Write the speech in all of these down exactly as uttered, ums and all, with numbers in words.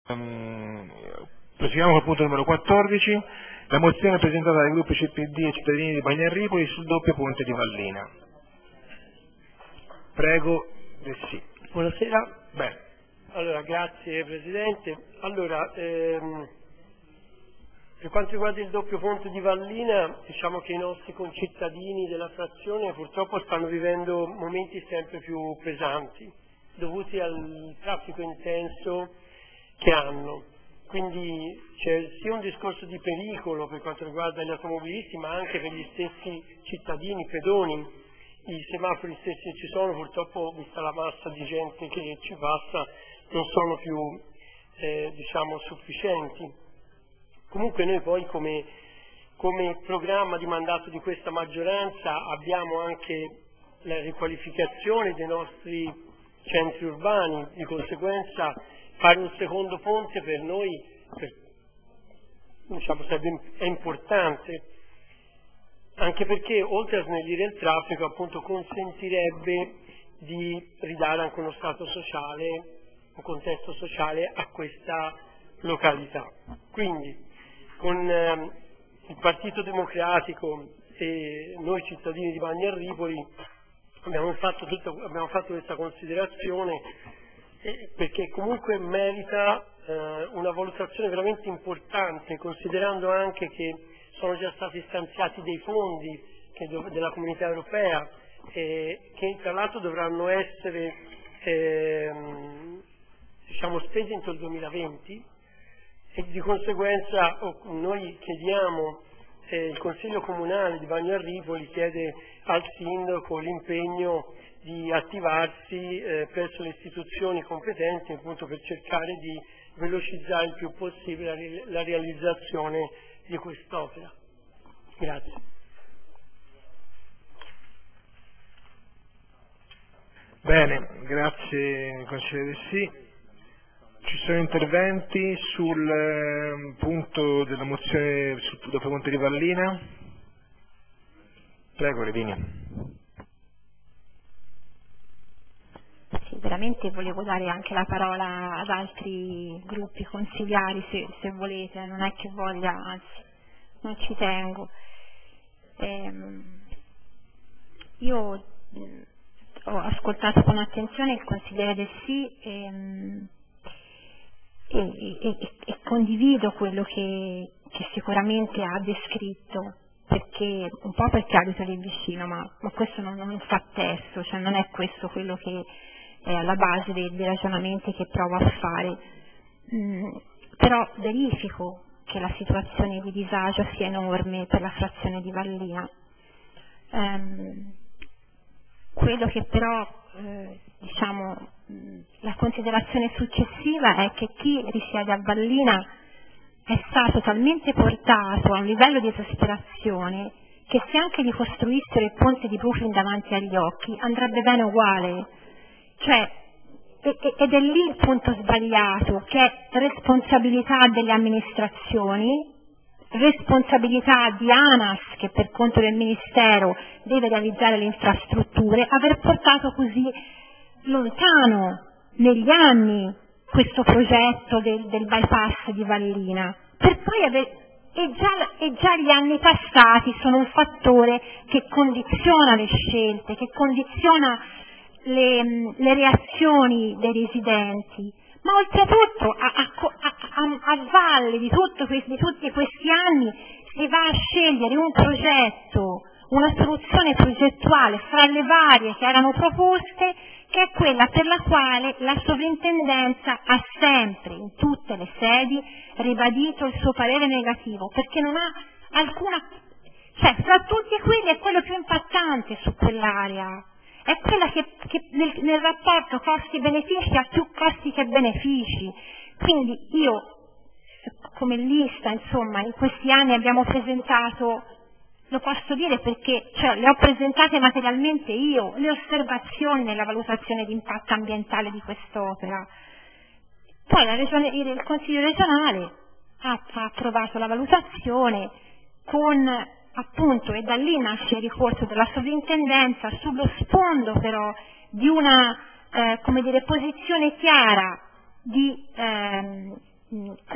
Um, proseguiamo col punto numero quattordici, la mozione presentata dai gruppi C P D e cittadini di Bagnarripoli sul doppio ponte di Vallina. Prego, eh sì. Buonasera. Beh. Allora, grazie Presidente. Allora, ehm, per quanto riguarda il doppio ponte di Vallina, diciamo che i nostri concittadini della frazione purtroppo stanno vivendo momenti sempre più pesanti, dovuti al traffico intenso che hanno. Quindi c'è sia un discorso di pericolo per quanto riguarda gli automobilisti, ma anche per gli stessi cittadini, pedoni. I semafori stessi che ci sono, purtroppo, vista la massa di gente che ci passa, non sono più eh, diciamo sufficienti. Comunque noi poi come, come programma di mandato di questa maggioranza abbiamo anche la riqualificazione dei nostri centri urbani, di conseguenza fare un secondo ponte per noi per, diciamo, sarebbe, è importante, anche perché oltre a snellire il traffico appunto consentirebbe di ridare anche uno stato sociale, un contesto sociale a questa località. Quindi con eh, il Partito Democratico e noi cittadini di Bagnarripoli abbiamo fatto, tutto, abbiamo fatto questa considerazione eh, perché comunque merita eh, una valutazione veramente importante, considerando anche che sono già stati stanziati dei fondi che dov- della Comunità Europea eh, che tra l'altro dovranno essere ehm, diciamo spesi entro il duemilaventi e di conseguenza oh, noi chiediamo, eh, il Consiglio Comunale di Bagnarripoli chiede al Sindaco l'impegno di attivarsi eh, presso le istituzioni competenti appunto per cercare di velocizzare il più possibile la, la realizzazione di quest'opera. Grazie. Bene, grazie consigliere Sì. Ci sono interventi sul eh, punto della mozione sul doppio ponte di Vallina? Prego, Redini. Sì, veramente volevo dare anche la parola ad altri gruppi consigliari se, se volete, non è che voglia, anzi non ci tengo. Ehm, io mh, ho ascoltato con attenzione il consigliere Del Sì e, e, e, e condivido quello che, che sicuramente ha descritto, perché un po' perché abito lì vicino, ma, ma questo non, non fa testo, cioè non è questo quello che è alla base dei, dei ragionamenti che provo a fare. Mm, però verifico che la situazione di disagio sia enorme per la frazione di Vallina. Um, quello che però eh, diciamo mh, la considerazione successiva è che chi risiede a Vallina è stato talmente portato a un livello di esasperazione che se anche gli costruissero il ponte di Brooklyn davanti agli occhi andrebbe bene uguale, cioè ed è lì il punto sbagliato, che è responsabilità delle amministrazioni, responsabilità di ANAS che per conto del Ministero deve realizzare le infrastrutture, aver portato così lontano negli anni questo progetto del, del bypass di Vallina, per poi aver, e, già, e già gli anni passati sono un fattore che condiziona le scelte, che condiziona le, le reazioni dei residenti. Ma oltretutto a, a, a, a valle di, tutto questi, di tutti questi anni si va a scegliere un progetto, una soluzione progettuale fra le varie che erano proposte, che è quella per la quale la sovrintendenza ha sempre, in tutte le sedi, ribadito il suo parere negativo, perché non ha alcuna, cioè fra tutti quelli è quello più impattante su quell'area. È quella che, che nel, nel rapporto costi-benefici ha più costi che benefici. Quindi io, come lista, insomma, in questi anni abbiamo presentato, lo posso dire perché cioè, le ho presentate materialmente io, le osservazioni nella valutazione di impatto ambientale di quest'opera. Poi la regione, il Consiglio regionale ha, ha approvato la valutazione con... appunto, e da lì nasce il ricorso della sovrintendenza sullo sfondo però di una eh, come dire, posizione chiara di, ehm,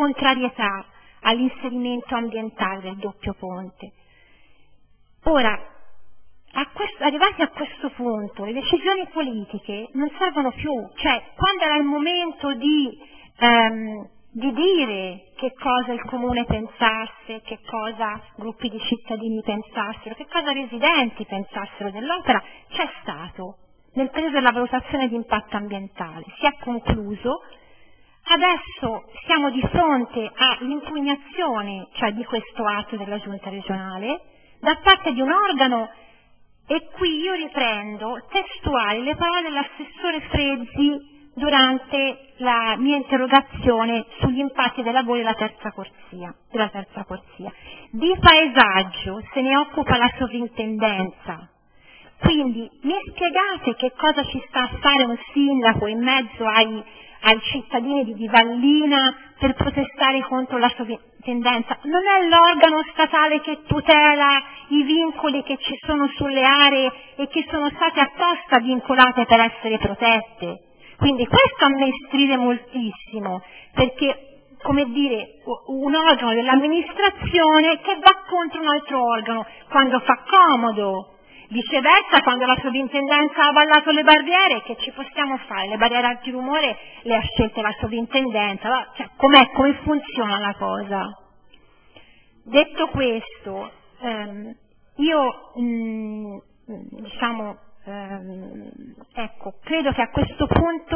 contrarietà all'inserimento ambientale del doppio ponte. Ora, a questo, arrivati a questo punto, le decisioni politiche non servono più, cioè quando era il momento di, ehm, di dire che cosa il comune pensasse, che cosa gruppi di cittadini pensassero, che cosa residenti pensassero dell'opera, c'è stato nel periodo della valutazione di impatto ambientale, si è concluso. Adesso siamo di fronte all'impugnazione, cioè di questo atto della giunta regionale, da parte di un organo, e qui io riprendo testuali le parole dell'assessore Frezzi durante la mia interrogazione sugli impatti dei lavori della terza corsia, della terza corsia. Di paesaggio se ne occupa la sovrintendenza. Quindi mi spiegate che cosa ci sta a fare un sindaco in mezzo ai, ai cittadini di Vallina per protestare contro la sovrintendenza? Non è l'organo statale che tutela i vincoli che ci sono sulle aree e che sono state apposta vincolate per essere protette? Quindi questo a me stride moltissimo, perché, come dire, un organo dell'amministrazione che va contro un altro organo quando fa comodo. Viceversa, quando la sovrintendenza ha avallato le barriere, che ci possiamo fare? Le barriere antirumore le ha scelte la sovrintendenza, cioè, com'è, come funziona la cosa? Detto questo, ehm, io mh, diciamo, ehm, ecco, credo che a questo punto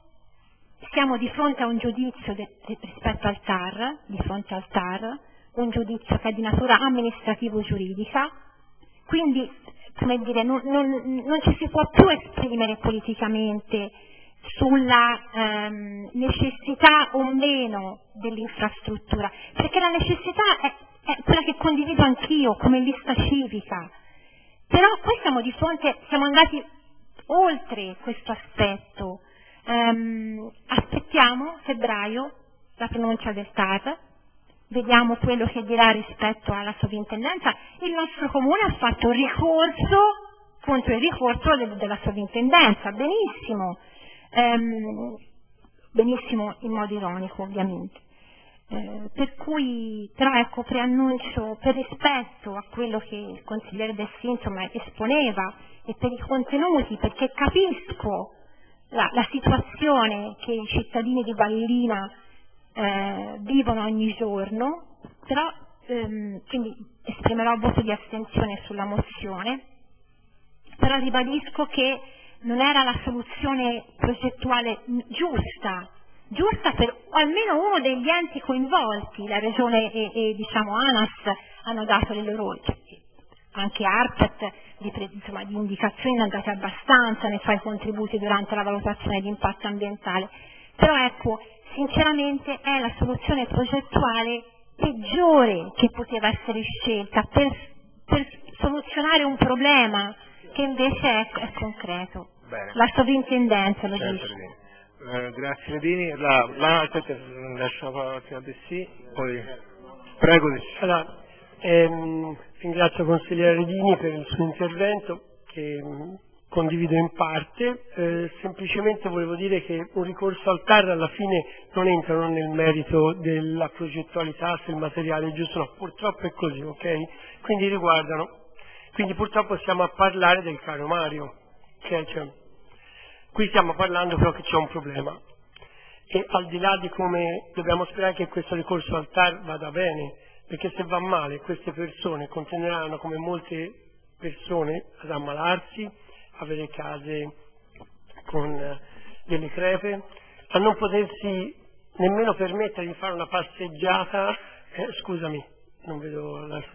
siamo di fronte a un giudizio de, de, rispetto al T A R, di fronte al T A R, un giudizio che è di natura amministrativo-giuridica, quindi, come dire, non, non, non ci si può più esprimere politicamente sulla ehm, necessità o meno dell'infrastruttura, perché la necessità è, è quella che condivido anch'io come lista civica, però qui siamo di fronte, siamo andati oltre questo aspetto. Ehm, aspettiamo febbraio la pronuncia del T A R, vediamo quello che dirà rispetto alla sovrintendenza. Il nostro comune ha fatto un ricorso contro il ricorso de- della sovrintendenza, benissimo, ehm, benissimo in modo ironico ovviamente. Eh, per cui, però ecco, preannuncio, per rispetto a quello che il consigliere Dessì insomma esponeva e per i contenuti, perché capisco la, la situazione che i cittadini di Vallina Eh, vivono ogni giorno, però ehm, quindi esprimerò voto di astensione sulla mozione, però ribadisco che non era la soluzione progettuale giusta, giusta per almeno uno degli enti coinvolti. La Regione e, e diciamo ANAS hanno dato le loro, cioè, anche ARPET di, insomma, di indicazioni ne hanno date abbastanza nei suoi contributi durante la valutazione di impatto ambientale, però ecco, sinceramente è la soluzione progettuale peggiore che poteva essere scelta per, per soluzionare un problema che invece è, è concreto. Bene. La sovrintendenza lo certo, dice. Eh, grazie Medini. La, la, aspetta, lascio la parola a Dessì, poi prego Dessì. Allora, ehm, ringrazio il consigliere Redini per il suo intervento che mh, condivido in parte, eh, semplicemente volevo dire che un ricorso al T A R alla fine non entrano nel merito della progettualità, se il materiale è giusto, no, purtroppo è così, ok? Quindi riguardano, quindi purtroppo stiamo a parlare del caro Mario, okay? Cioè, qui stiamo parlando però che c'è un problema e al di là di come dobbiamo sperare che questo ricorso al T A R vada bene, perché se va male queste persone continueranno come molte persone ad ammalarsi, avere case con delle crepe, a non potersi nemmeno permettere di fare una passeggiata, eh, scusami, non vedo la...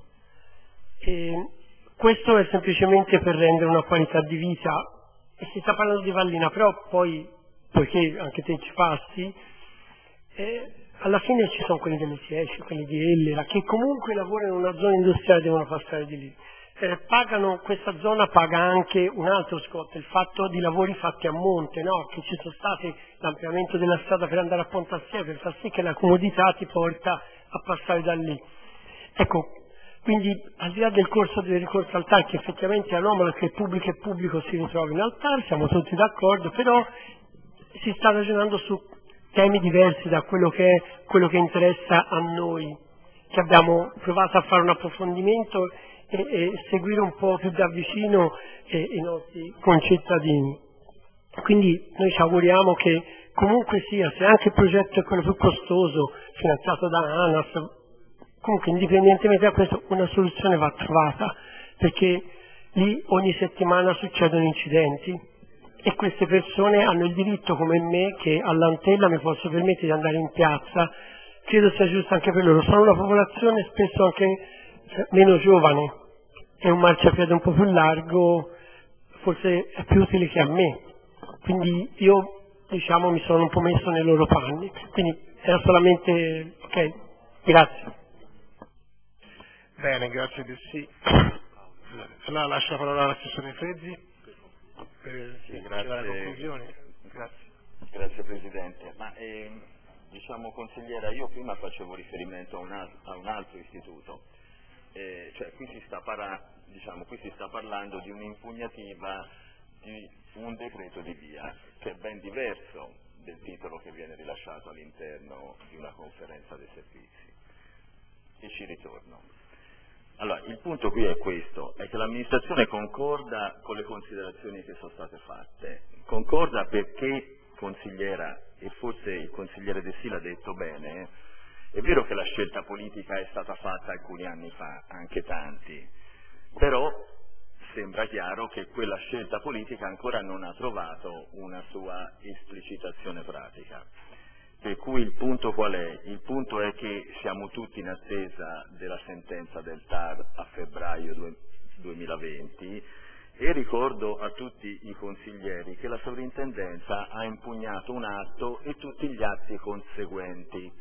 E questo è semplicemente per rendere una qualità di vita, e si sta parlando di Vallina, però poi, poiché anche te ci passi, eh, alla fine ci sono quelli delle Sieci, quelli di Ellera, che comunque lavorano in una zona industriale e devono passare di lì. Eh, pagano, questa zona paga anche un altro scotto, il fatto di lavori fatti a monte, no? Che ci sono stati l'ampliamento della strada per andare a Pontassieve per far sì che la comodità ti porta a passare da lì. Ecco, quindi al di là del corso del ricorso al T A R, che effettivamente è anomalo che pubblico e pubblico si ritrovino al T A R, siamo tutti d'accordo, però si sta ragionando su temi diversi da quello che è quello che interessa a noi, che abbiamo provato a fare un approfondimento e, e seguire un po' più da vicino eh, i nostri concittadini. Quindi noi ci auguriamo che comunque sia, se anche il progetto è quello più costoso, finanziato da ANAS, comunque indipendentemente da questo una soluzione va trovata, perché lì ogni settimana succedono incidenti e queste persone hanno il diritto come me, che all'Antella mi posso permettere di andare in piazza, credo sia giusto anche per loro. Sono una popolazione spesso anche meno giovane e un marciapiede un po' più largo forse è più utile che a me, quindi io diciamo mi sono un po' messo nei loro panni, quindi era solamente ok, grazie. Bene, grazie di sì. Allora lascio la parola all'assessore Frezzi per sì, la grazie, conclusione. Grazie. Grazie Presidente. Ma eh, diciamo consigliera, io prima facevo riferimento a un, al- a un altro istituto, eh, cioè qui si, sta parla- diciamo, qui si sta parlando di un'impugnativa di un decreto di via che è ben diverso del titolo che viene rilasciato all'interno di una conferenza dei servizi. E ci ritorno. Allora, il punto qui è questo, è che l'amministrazione concorda con le considerazioni che sono state fatte, concorda perché, consigliera, e forse il consigliere De Sì l'ha detto bene, è vero che la scelta politica è stata fatta alcuni anni fa, anche tanti, però sembra chiaro che quella scelta politica ancora non ha trovato una sua esplicitazione pratica. Per cui il punto qual è? Il punto è che siamo tutti in attesa della sentenza del T A R a febbraio duemilaventi e ricordo a tutti i consiglieri che la sovrintendenza ha impugnato un atto e tutti gli atti conseguenti,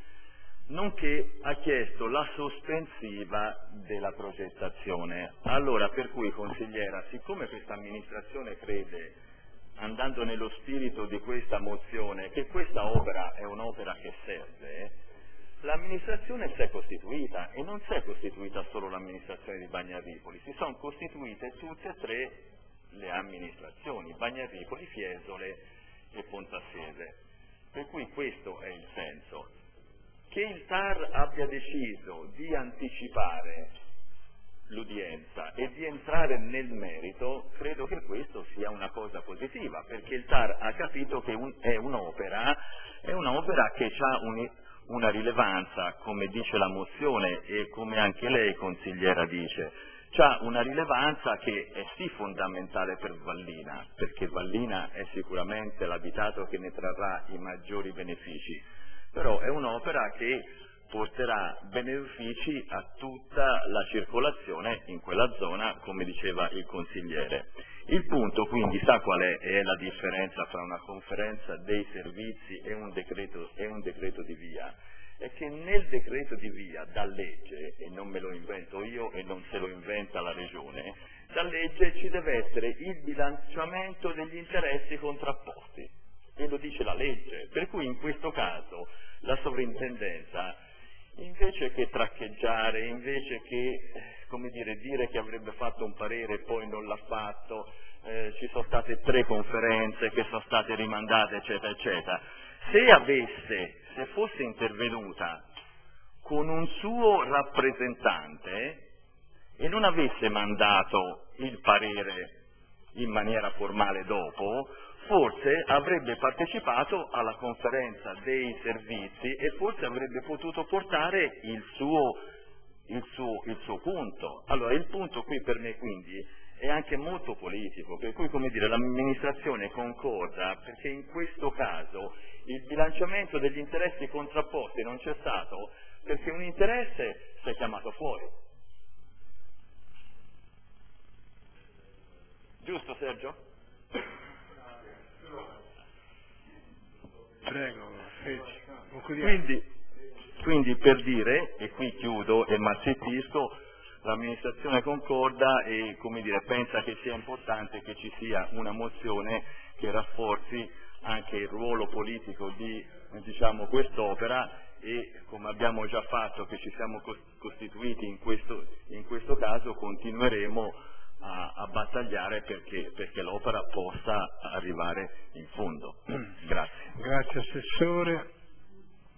nonché ha chiesto la sospensiva della progettazione. Allora, per cui consigliera, siccome questa amministrazione crede, andando nello spirito di questa mozione, che questa opera è un'opera che serve, l'amministrazione si è costituita e non si è costituita solo l'amministrazione di Bagnaripoli, si sono costituite tutte e tre le amministrazioni, Bagnaripoli, Fiesole e Pontassese. Per cui questo è il senso. Che il T A R abbia deciso di anticipare l'udienza e di entrare nel merito, credo che questo sia una cosa positiva, perché il T A R ha capito che un, è un'opera, è un'opera che ha un, una rilevanza, come dice la mozione e come anche lei consigliera dice, ha una rilevanza che è sì fondamentale per Vallina, perché Vallina è sicuramente l'abitato che ne trarrà i maggiori benefici, però è un'opera che porterà benefici a tutta la circolazione in quella zona, come diceva il consigliere. Il punto quindi sa qual è, è la differenza fra una conferenza dei servizi e un decreto, e un decreto di via? È che nel decreto di via, da legge, e non me lo invento io e non se lo inventa la Regione, da legge ci deve essere il bilanciamento degli interessi contrapposti, e lo dice la legge, per cui in questo caso la sovrintendenza, invece che traccheggiare, invece che come dire, dire che avrebbe fatto un parere e poi non l'ha fatto, eh, ci sono state tre conferenze che sono state rimandate, eccetera, eccetera, se avesse, se fosse intervenuta con un suo rappresentante e non avesse mandato il parere in maniera formale dopo, forse avrebbe partecipato alla conferenza dei servizi e forse avrebbe potuto portare il suo, il suo, il suo punto. Allora il punto qui per me quindi è anche molto politico, per cui come dire l'amministrazione concorda perché in questo caso il bilanciamento degli interessi contrapposti non c'è stato perché un interesse si è chiamato fuori. Giusto Sergio? Prego, quindi, quindi per dire, e qui chiudo e m'azzittisco, l'amministrazione concorda e come dire, pensa che sia importante che ci sia una mozione che rafforzi anche il ruolo politico di diciamo, quest'opera e come abbiamo già fatto che ci siamo costituiti in questo, in questo caso continueremo a, a battagliare perché, perché l'opera possa arrivare in fondo. Grazie. Grazie Assessore.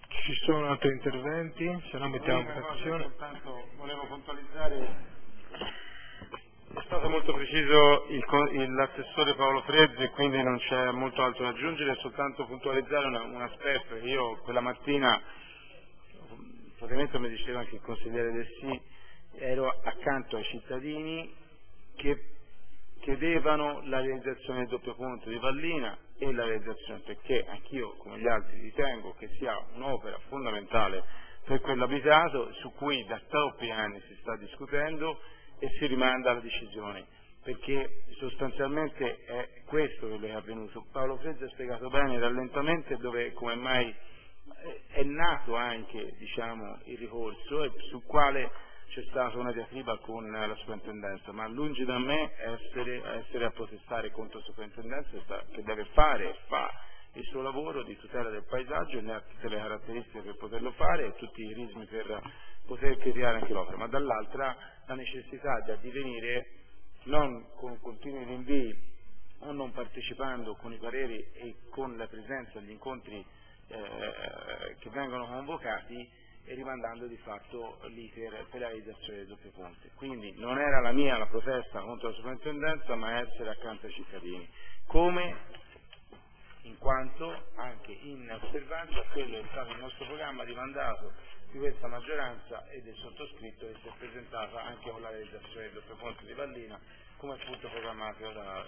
Ci sono altri interventi? Se no mettiamo in votazione. Soltanto volevo puntualizzare, è stato molto preciso il, il, l'assessore Paolo Frezzi e quindi non c'è molto altro da aggiungere, soltanto puntualizzare una, un aspetto. Io quella mattina, praticamente mi diceva anche il consigliere del Sì, ero accanto ai cittadini che chiedevano la realizzazione del doppio ponte di Vallina e la realizzazione, perché anch'io come gli altri ritengo che sia un'opera fondamentale per quell'abitato su cui da troppi anni si sta discutendo e si rimanda alla decisione, perché sostanzialmente è questo quello che è avvenuto. Paolo Frezzi ha spiegato bene il rallentamento e dove, come mai è nato anche, diciamo, il ricorso e sul quale c'è stata una diatriba con la soprintendenza, ma lungi da me essere, essere a protestare contro la soprintendenza che deve fare e fa il suo lavoro di tutela del paesaggio e ne ha tutte le caratteristiche per poterlo fare e tutti i rismi per poter creare anche l'opera, ma dall'altra la necessità di addivenire non con continui rinvii o non partecipando con i pareri e con la presenza agli incontri eh, che vengono convocati e rimandando di fatto l'iter per la realizzazione del doppio ponte. Quindi non era la mia la protesta contro la soprintendenza, ma essere accanto ai cittadini, come in quanto anche in osservanza a quello che è stato il nostro programma di mandato di questa maggioranza e del sottoscritto che si è presentata anche con la realizzazione del doppio ponte di Vallina come appunto programmato da...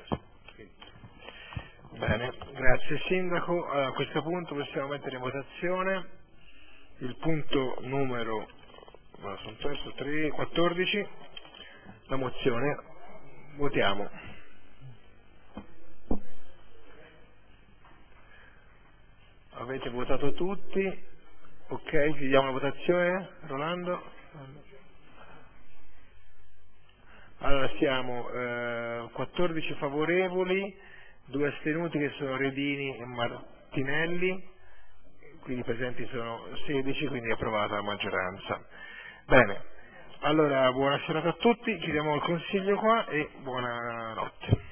Bene, grazie Sindaco. Allora, a questo punto possiamo mettere in votazione il punto numero no, sono perso, tre, quattordici, la mozione. Votiamo. Avete votato tutti? Ok, chiudiamo la votazione. Rolando? Allora siamo eh, quattordici favorevoli, due astenuti che sono Redini e Martinelli, quindi presenti sono sedici, quindi è approvata la maggioranza. Bene, allora buona serata a tutti, chiudiamo il consiglio qua e buonanotte.